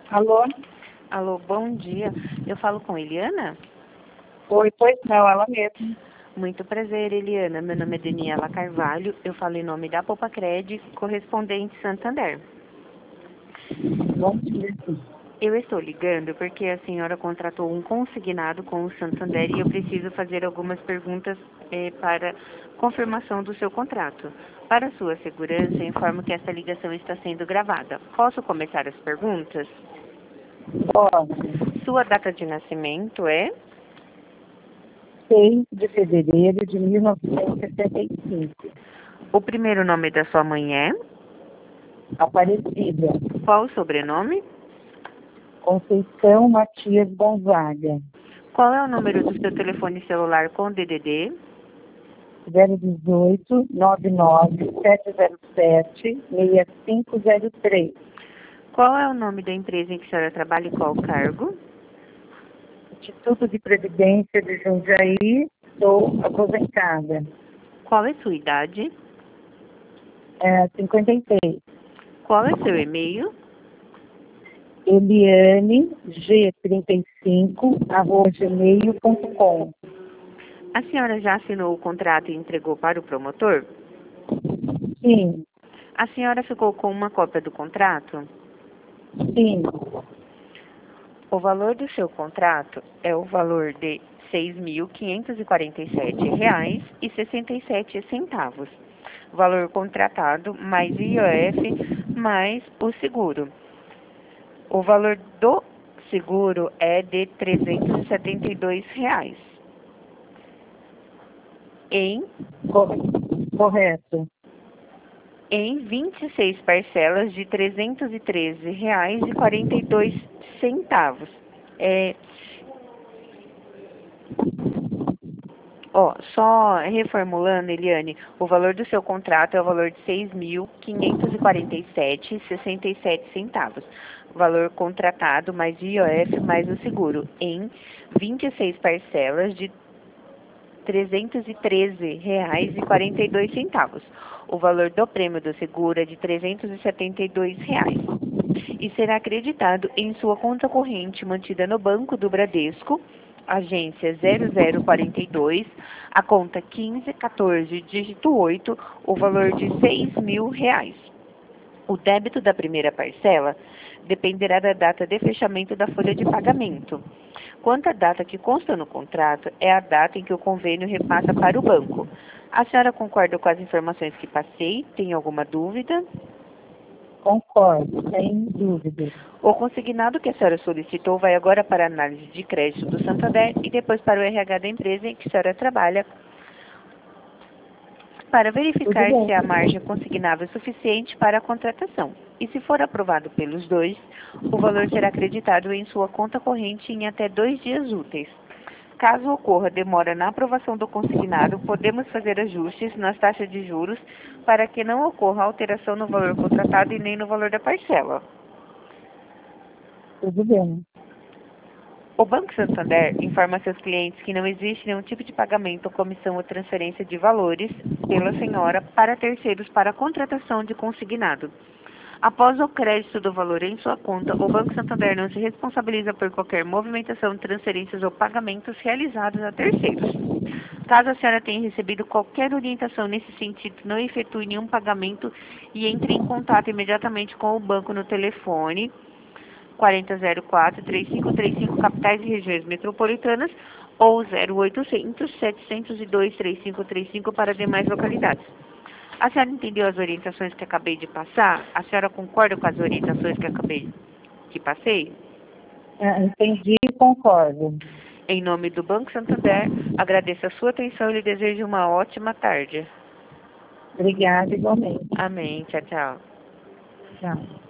Alô? Alô, bom dia. Eu falo com Eliana? Oi, pois não, ela mesma. Muito prazer, Eliana. Meu nome é Daniela Carvalho. Eu falo em nome da Popacred, correspondente Santander. Bom dia. Eu estou ligando porque a senhora contratou um consignado com o Santander e eu preciso fazer algumas perguntas para confirmação do seu contrato. Para sua segurança, informo que esta ligação está sendo gravada. Posso começar as perguntas? Pode. Sua data de nascimento é? 6 de fevereiro de 1975. O primeiro nome da sua mãe é? Aparecida. Qual o sobrenome? Conceição Matias Gonzaga. Qual é o número do seu telefone celular com DDD? 018 99 707 6503. Qual é o nome da empresa em que a senhora trabalha e qual o cargo? Instituto de Previdência de Jundiaí. Sou aposentada. Qual é sua idade? 56. Qual é seu e-mail? Eliane G35@gmail.com. A senhora já assinou o contrato e entregou para o promotor? Sim, A senhora ficou com uma cópia do contrato? sim. O valor do seu contrato é o valor de R$ 6.547,67. Valor contratado mais IOF mais o seguro. O valor do seguro é de R$ 372. Correto. Em 26 parcelas de R$ 313,42. Só reformulando, Eliane, o valor do seu contrato é o valor de R$ 6.547,67. Valor contratado mais IOF mais o seguro, em 26 parcelas de R$ 313,42. O valor do prêmio do seguro é de R$ 372 e será acreditado em sua conta corrente mantida no Banco do Bradesco, agência 0042, a conta 1514, dígito 8, o valor de R$ 6.000. O débito da primeira parcela dependerá da data de fechamento da folha de pagamento. Quanto à data que consta no contrato, é a data em que o convênio repassa para o banco. A senhora concorda com as informações que passei? Tem alguma dúvida? Concordo, sem dúvida. O consignado que a senhora solicitou vai agora para a análise de crédito do Santander e depois para o RH da empresa em que a senhora trabalha, para verificar se a margem consignável é suficiente para a contratação. E se for aprovado pelos dois, o valor será acreditado em sua conta corrente em até 2 dias úteis. Caso ocorra demora na aprovação do consignado, podemos fazer ajustes nas taxas de juros para que não ocorra alteração no valor contratado e nem no valor da parcela. Tudo bem. O Banco Santander informa a seus clientes que não existe nenhum tipo de pagamento, comissão ou transferência de valores pela senhora para terceiros para a contratação de consignado. Após o crédito do valor em sua conta, o Banco Santander não se responsabiliza por qualquer movimentação, transferências ou pagamentos realizados a terceiros. Caso a senhora tenha recebido qualquer orientação nesse sentido, não efetue nenhum pagamento e entre em contato imediatamente com o banco no telefone 4004-3535, capitais e regiões metropolitanas, ou 0800-702-3535 para demais localidades. A senhora entendeu as orientações que acabei de passar? A senhora concorda com as orientações que passei? Entendi e concordo. Em nome do Banco Santander, agradeço a sua atenção e lhe desejo uma ótima tarde. Obrigada, igualmente. Amém. Tchau, tchau. Tchau.